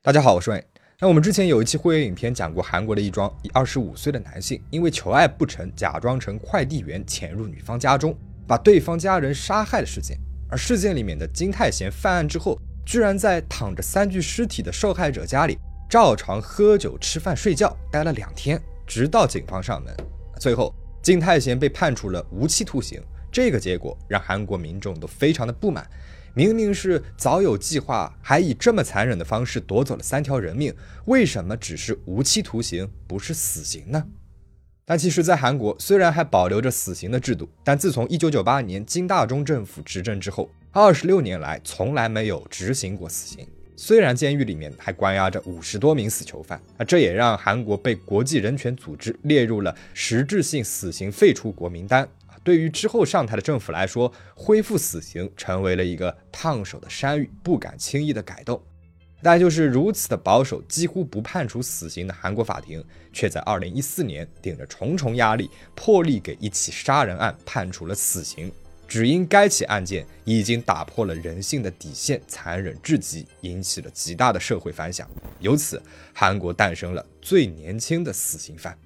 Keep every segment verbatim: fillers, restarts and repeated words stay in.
大家好，我是魏。那我们之前有一期会员影片讲过韩国的一桩二十五岁的男性因为求爱不成，假装成快递员潜入女方家中，把对方家人杀害的事件。而事件里面的金泰贤犯案之后，居然在躺着三具尸体的受害者家里照常喝酒、吃饭、睡觉，待了两天，直到警方上门。最后，金泰贤被判处了无期徒刑。这个结果让韩国民众都非常的不满。明明是早有计划，还以这么残忍的方式夺走了三条人命，为什么只是无期徒刑，不是死刑呢？但其实在韩国虽然还保留着死刑的制度，但自从一九九八年金大中政府执政之后，二十六年来从来没有执行过死刑。虽然监狱里面还关押着五十多名死囚犯，这也让韩国被国际人权组织列入了实质性死刑废除国名单。对于之后上台的政府来说，恢复死刑成为了一个烫手的山芋，不敢轻易的改动。但就是如此的保守，几乎不判处死刑的韩国法庭，却在二零一四年顶着重重压力，破例给一起杀人案判处了死刑，只因该起案件已经打破了人性的底线，残忍至极，引起了极大的社会反响。由此，韩国诞生了最年轻的死刑犯。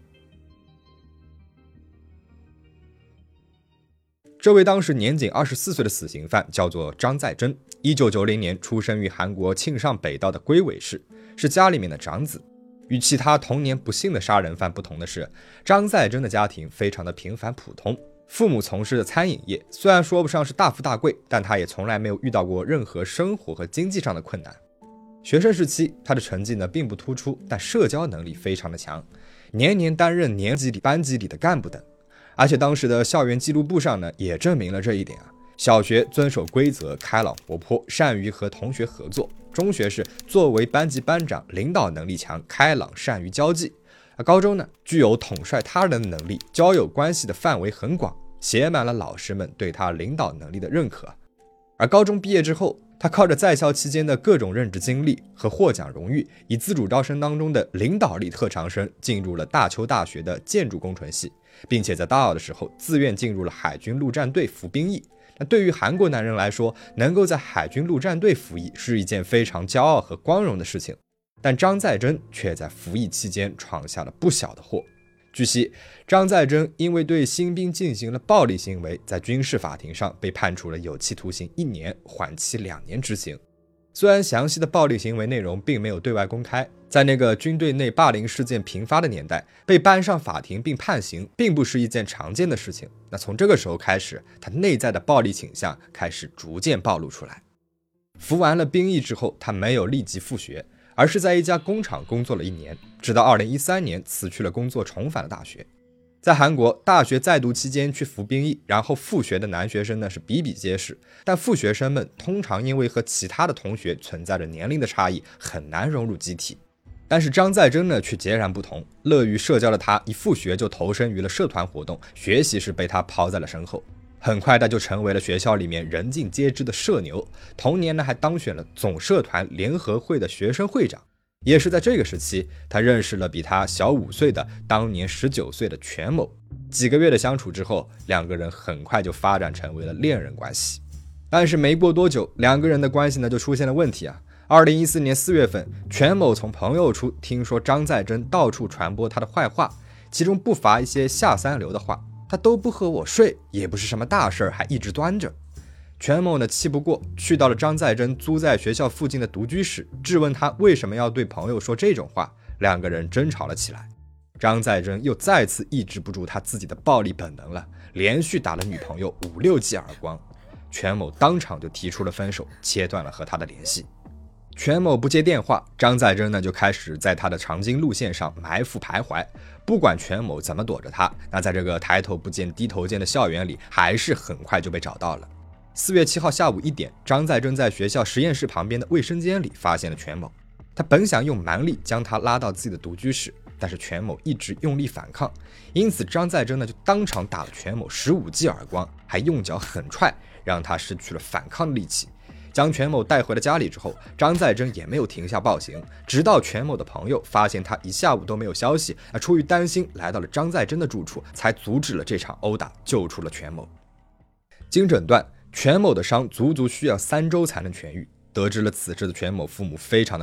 这位当时年仅二十四岁的死刑犯叫做张在珍，一九九零年出生于韩国庆尚北道的龟尾市，是家里面的长子。与其他童年不幸的杀人犯不同的是，张在珍的家庭非常的平凡普通，父母从事的餐饮业，虽然说不上是大富大贵，但他也从来没有遇到过任何生活和经济上的困难。学生时期，他的成绩呢并不突出，但社交能力非常的强，年年担任年级里、班级里的干部等。而且当时的校园记录簿上呢，也证明了这一点啊。小学遵守规则，开朗活泼，善于和同学合作；中学是作为班级班长，领导能力强，开朗，善于交际；而高中呢，具有统帅他人的能力，交友关系的范围很广，写满了老师们对他领导能力的认可。而高中毕业之后，他靠着在校期间的各种任职经历和获奖荣誉，以自主招生当中的领导力特长生进入了大邱大学的建筑工程系，并且在大二的时候自愿进入了海军陆战队服兵役。那对于韩国男人来说，能够在海军陆战队服役是一件非常骄傲和光荣的事情，但张在珍却在服役期间闯下了不小的祸。据悉，张在珍因为对新兵进行了暴力行为，在军事法庭上被判处了有期徒刑一年，缓期两年执行。虽然详细的暴力行为内容并没有对外公开，在那个军队内霸凌事件频发的年代，被搬上法庭并判刑并不是一件常见的事情。那从这个时候开始，他内在的暴力倾向开始逐渐暴露出来。服完了兵役之后，他没有立即复学，而是在一家工厂工作了一年，直到二零一三年辞去了工作，重返了大学。在韩国，大学在读期间去服兵役，然后复学的男学生呢是比比皆是，但复学生们通常因为和其他的同学存在着年龄的差异，很难融入集体。但是张在珍呢却截然不同，乐于社交的他一复学就投身于了社团活动，学习是被他抛在了身后。很快他就成为了学校里面人尽皆知的社牛，同年呢还当选了总社团联合会的学生会长。也是在这个时期，他认识了比他小五岁的当年十九岁的全某。几个月的相处之后，两个人很快就发展成为了恋人关系。但是没过多久，两个人的关系呢就出现了问题啊。二零一四年四月份，全某从朋友处听说张在珍到处传播他的坏话，其中不乏一些下三流的话，他都不和我睡，也不是什么大事，还一直端着。全某呢气不过，去到了张在珍租在学校附近的独居室，质问他为什么要对朋友说这种话，两个人争吵了起来。张在珍又再次抑制不住他自己的暴力本能了，连续打了女朋友五六记耳光。全某当场就提出了分手，切断了和他的联系。全某不接电话，张在珍呢就开始在他的长津路线上埋伏徘徊，不管全某怎么躲着他，那在这个抬头不见低头见的校园里，还是很快就被找到了。四月七号下午一点，张在珍在学校实验室旁边的卫生间里发现了全某。他本想用蛮力将他拉到自己的独居室，但是全某一直用力反抗，因此张在珍呢就当场打了全某十五记耳光，还用脚狠踹，让他失去了反抗的力气。将全某带回了家里之后，张在珍也没有停下暴行，直到全某的朋友发现他一下午都没有消息，出于担心来到了张在珍的住处，才阻止了这场殴打，救出了全某。经诊断，全某的伤足足需要三周才能痊愈。得知了此事的全某父母非常的愤怒，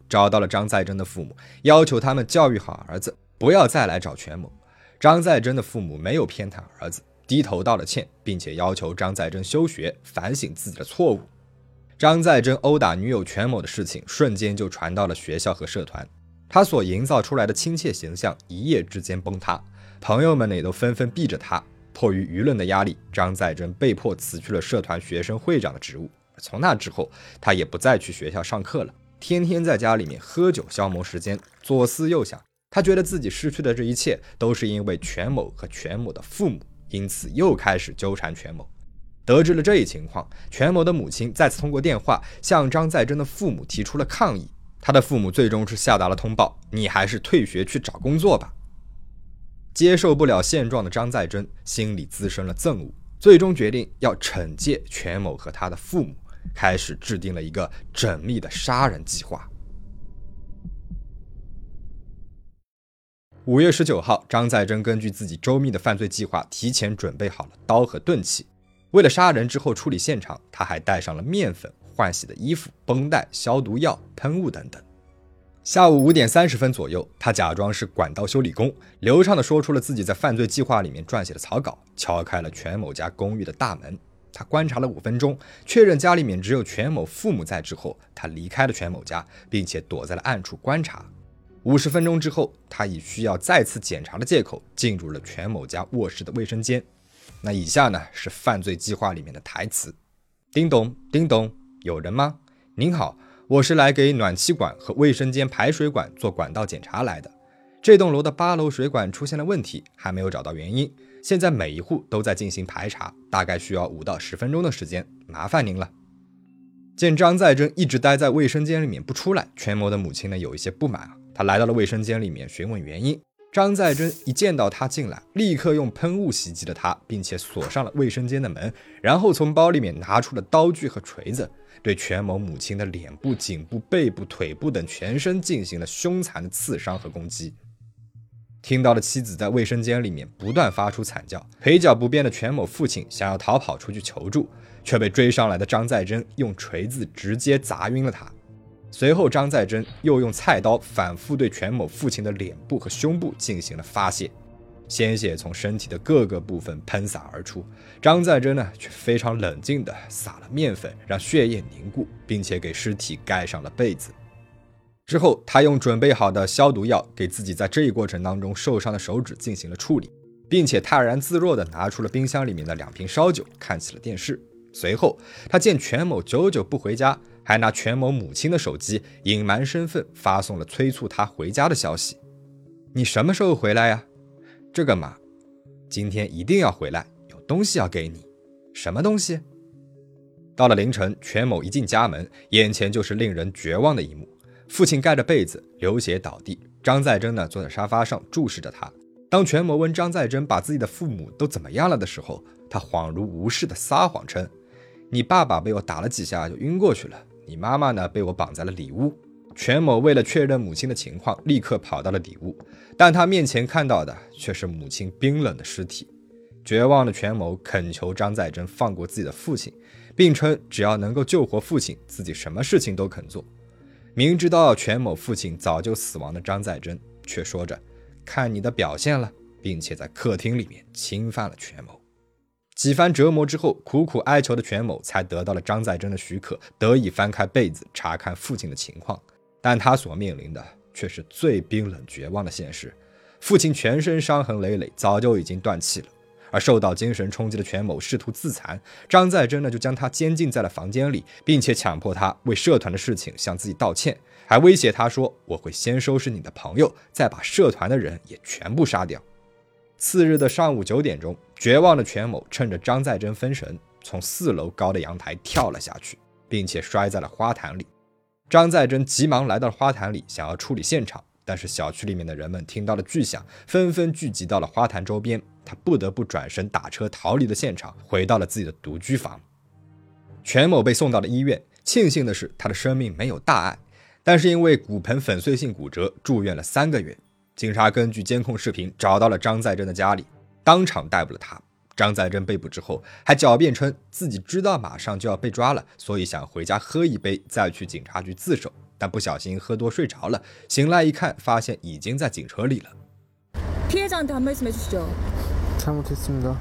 找到了张在珍的父母，要求他们教育好儿子，不要再来找权谋。张在珍的父母没有偏袒儿子，低头道了歉，并且要求张在珍休学，反省自己的错误。张在珍殴打女友权谋的事情瞬间就传到了学校和社团，他所营造出来的亲切形象一夜之间崩塌，朋友们也都纷纷避着他。迫于舆论的压力，张在珍被迫辞去了社团学生会长的职务。从那之后，他也不再去学校上课了，天天在家里面喝酒消磨时间，左思右想。他觉得自己失去的这一切都是因为权谋和权谋的父母，因此又开始纠缠权谋。得知了这一情况，权谋的母亲再次通过电话向张在珍的父母提出了抗议。他的父母最终是下达了通报，你还是退学去找工作吧。接受不了现状的张在珍心里滋生了憎恶，最终决定要惩戒权谋和他的父母，开始制定了一个缜密的杀人计划。五月十九号，张在珍根据自己周密的犯罪计划，提前准备好了刀和钝器。为了杀人之后处理现场，他还带上了面粉、换洗的衣服、绷带、消毒药、喷雾等等。下午五点三十分左右，他假装是管道修理工，流畅地说出了自己在犯罪计划里面撰写的草稿，敲开了权某家公寓的大门。他观察了五分钟，确认家里面只有权某父母在之后，他离开了权某家，并且躲在了暗处观察。五十分钟之后，他以需要再次检查的借口进入了权某家卧室的卫生间。那以下呢是犯罪计划里面的台词：叮咚叮咚，有人吗？您好，我是来给暖气管和卫生间排水管做管道检查来的。这栋楼的八楼水管出现了问题，还没有找到原因，现在每一户都在进行排查，大概需要五到十分钟的时间，麻烦您了。见张在珍一直待在卫生间里面不出来，权谋的母亲呢有一些不满啊，她来到了卫生间里面询问原因。张在珍一见到他进来，立刻用喷雾袭击了他，并且锁上了卫生间的门，然后从包里面拿出了刀具和锤子，对权谋母亲的脸部、颈部、背部、腿部等全身进行了凶残的刺伤和攻击。听到了妻子在卫生间里面不断发出惨叫，腿脚不便的权某父亲想要逃跑出去求助，却被追上来的张在珍用锤子直接砸晕了他。随后张在珍又用菜刀反复对权某父亲的脸部和胸部进行了发泄，鲜血从身体的各个部分喷洒而出。张在珍呢却非常冷静地撒了面粉，让血液凝固，并且给尸体盖上了被子。之后他用准备好的消毒药给自己在这一过程当中受伤的手指进行了处理，并且泰然自若地拿出了冰箱里面的两瓶烧酒，看起了电视。随后他见权某久久不回家，还拿权某母亲的手机隐瞒身份，发送了催促他回家的消息。你什么时候回来呀？这个嘛，今天一定要回来，有东西要给你。什么东西？到了凌晨，权某一进家门，眼前就是令人绝望的一幕。父亲盖着被子流血倒地，张在珍呢坐在沙发上注视着他。当权谋问张在珍把自己的父母都怎么样了的时候，他恍如无事的撒谎称，你爸爸被我打了几下就晕过去了，你妈妈呢被我绑在了里屋。权某为了确认母亲的情况，立刻跑到了里屋，但他面前看到的却是母亲冰冷的尸体。绝望的权谋恳求张在珍放过自己的父亲，并称只要能够救活父亲，自己什么事情都肯做。明知道权某父亲早就死亡的张在珍却说着看你的表现了，并且在客厅里面侵犯了权某。几番折磨之后，苦苦哀求的权某才得到了张在珍的许可，得以翻开被子查看父亲的情况。但他所面临的却是最冰冷绝望的现实，父亲全身伤痕累累，早就已经断气了。而受到精神冲击的权某试图自残，张在珍呢就将他监禁在了房间里，并且强迫他为社团的事情向自己道歉，还威胁他说我会先收拾你的朋友，再把社团的人也全部杀掉。次日的上午九点钟，绝望的权某趁着张在珍分神，从四楼高的阳台跳了下去，并且摔在了花坛里。张在珍急忙来到了花坛里，想要处理现场，但是小区里面的人们听到了巨响，纷纷聚集到了花坛周边，他不得不转身打车逃离了现场，回到了自己的独居房。权某被送到了医院，庆幸的是他的生命没有大碍，但是因为骨盆粉碎性骨折住院了三个月。警察根据监控视频找到了张在珍的家里，当场逮捕了他。张在珍被捕之后还狡辩称自己知道马上就要被抓了，所以想回家喝一杯再去警察局自首。 但不小心喝多睡着了，醒来一看，发现已经在警车里了。 피해자한테 한 말씀 해주시죠. 잘못했습니다.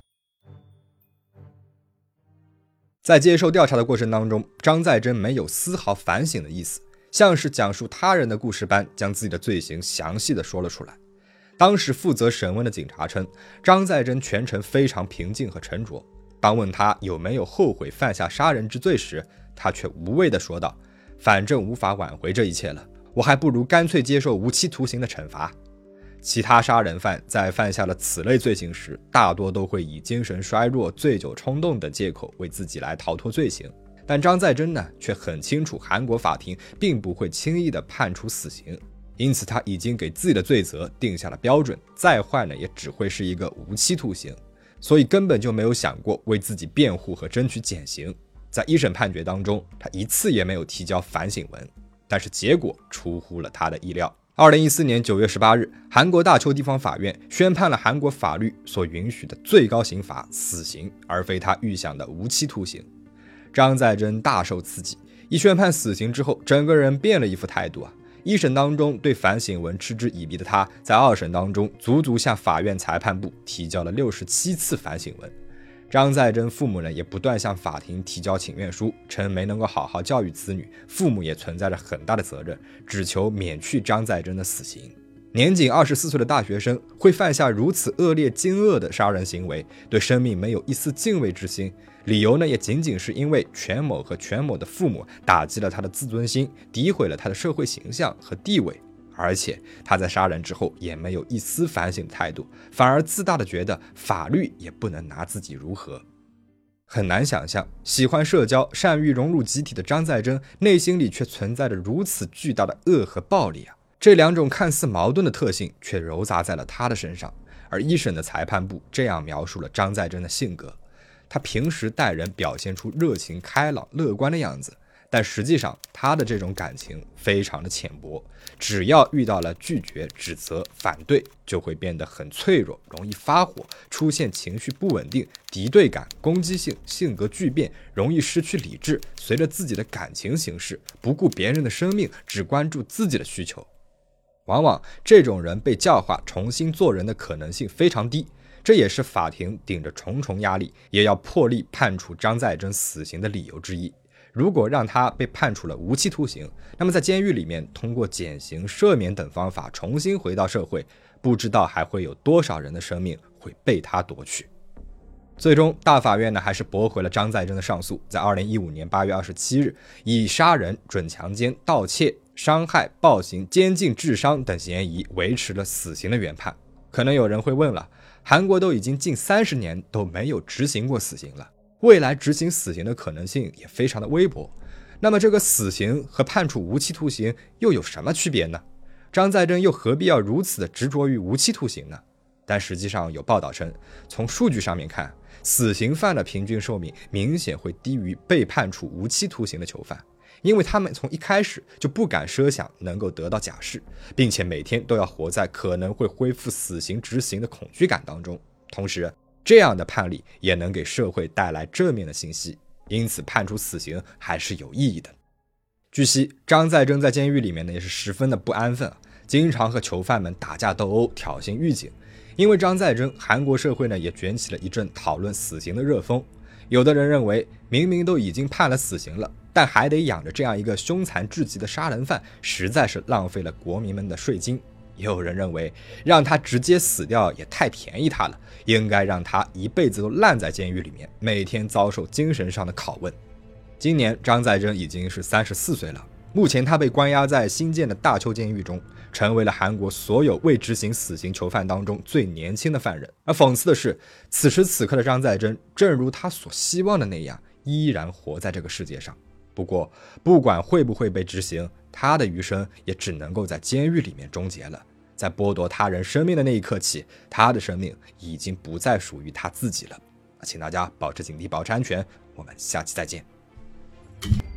在接受调查的过程当中，张在珍没有丝毫反省的意思，像是讲述他人的故事般，将自己的罪行详细的说了出来。当时负责审问的警察称，张在珍全程非常平静和沉着。当问他有没有后悔犯下杀人之罪时，他却无畏地说道：“反正无法挽回这一切了，我还不如干脆接受无期徒刑的惩罚。”其他杀人犯在犯下了此类罪行时，大多都会以精神衰弱、醉酒冲动等借口为自己来逃脱罪行。但张在珍呢，却很清楚韩国法庭并不会轻易的判处死刑，因此他已经给自己的罪责定下了标准，再坏呢也只会是一个无期徒刑，所以根本就没有想过为自己辩护和争取减刑。在一审判决当中，他一次也没有提交反省文，但是结果出乎了他的意料。二零一四年九月十八日，韩国大邱地方法院宣判了韩国法律所允许的最高刑罚死刑，而非他预想的无期徒刑。张在珍大受刺激，一宣判死刑之后，整个人变了一副态度啊！一审当中对反省文嗤之以鼻的他，在二审当中足足向法院裁判部提交了六十七次反省文。张在珍父母呢也不断向法庭提交请愿书，称没能够好好教育子女，父母也存在着很大的责任，只求免去张在珍的死刑。年仅二十四岁的大学生会犯下如此恶劣惊愕的杀人行为，对生命没有一丝敬畏之心，理由呢也仅仅是因为全某和全某的父母打击了他的自尊心，诋毁了他的社会形象和地位。而且他在杀人之后也没有一丝反省的态度，反而自大的觉得法律也不能拿自己如何。很难想象，喜欢社交、善于融入集体的张在珍，内心里却存在着如此巨大的恶和暴力啊！这两种看似矛盾的特性，却糅杂在了他的身上。而一审的裁判部这样描述了张在珍的性格：他平时待人表现出热情、开朗、乐观的样子。但实际上，他的这种感情非常的浅薄，只要遇到了拒绝、指责、反对，就会变得很脆弱，容易发火，出现情绪不稳定、敌对感、攻击性、性格巨变，容易失去理智，随着自己的感情行事，不顾别人的生命，只关注自己的需求。往往这种人被教化、重新做人的可能性非常低，这也是法庭顶着重重压力，也要破例判处张在珍死刑的理由之一。如果让他被判处了无期徒刑，那么在监狱里面通过减刑、赦免等方法重新回到社会，不知道还会有多少人的生命会被他夺去。最终，大法院呢还是驳回了张在珍的上诉，在二零一五年八月二十七日，以杀人、准强奸、盗窃、伤害、暴行、监禁致伤等嫌疑维持了死刑的原判。可能有人会问了，韩国都已经近三十年都没有执行过死刑了，未来执行死刑的可能性也非常的微薄，那么这个死刑和判处无期徒刑又有什么区别呢？张在珍又何必要如此的执着于无期徒刑呢？但实际上有报道称，从数据上面看，死刑犯的平均寿命明显会低于被判处无期徒刑的囚犯，因为他们从一开始就不敢设想能够得到假释，并且每天都要活在可能会恢复死刑执行的恐惧感当中。同时，这样的判例也能给社会带来正面的信息，因此判处死刑还是有意义的。据悉，张在珍在监狱里面呢也是十分的不安分，经常和囚犯们打架斗殴，挑衅狱警。因为张在珍，韩国社会呢也卷起了一阵讨论死刑的热风。有的人认为，明明都已经判了死刑了，但还得养着这样一个凶残至极的杀人犯，实在是浪费了国民们的税金。也有人认为，让他直接死掉也太便宜他了，应该让他一辈子都烂在监狱里面，每天遭受精神上的拷问。今年张在珍已经是三十四岁了，目前他被关押在新建的大邱监狱中，成为了韩国所有未执行死刑囚犯当中最年轻的犯人。而讽刺的是，此时此刻的张在珍，正如他所希望的那样，依然活在这个世界上。不过，不管会不会被执行，他的余生也只能够在监狱里面终结了。在剥夺他人生命的那一刻起，他的生命已经不再属于他自己了。请大家保持警惕，保持安全。我们下期再见。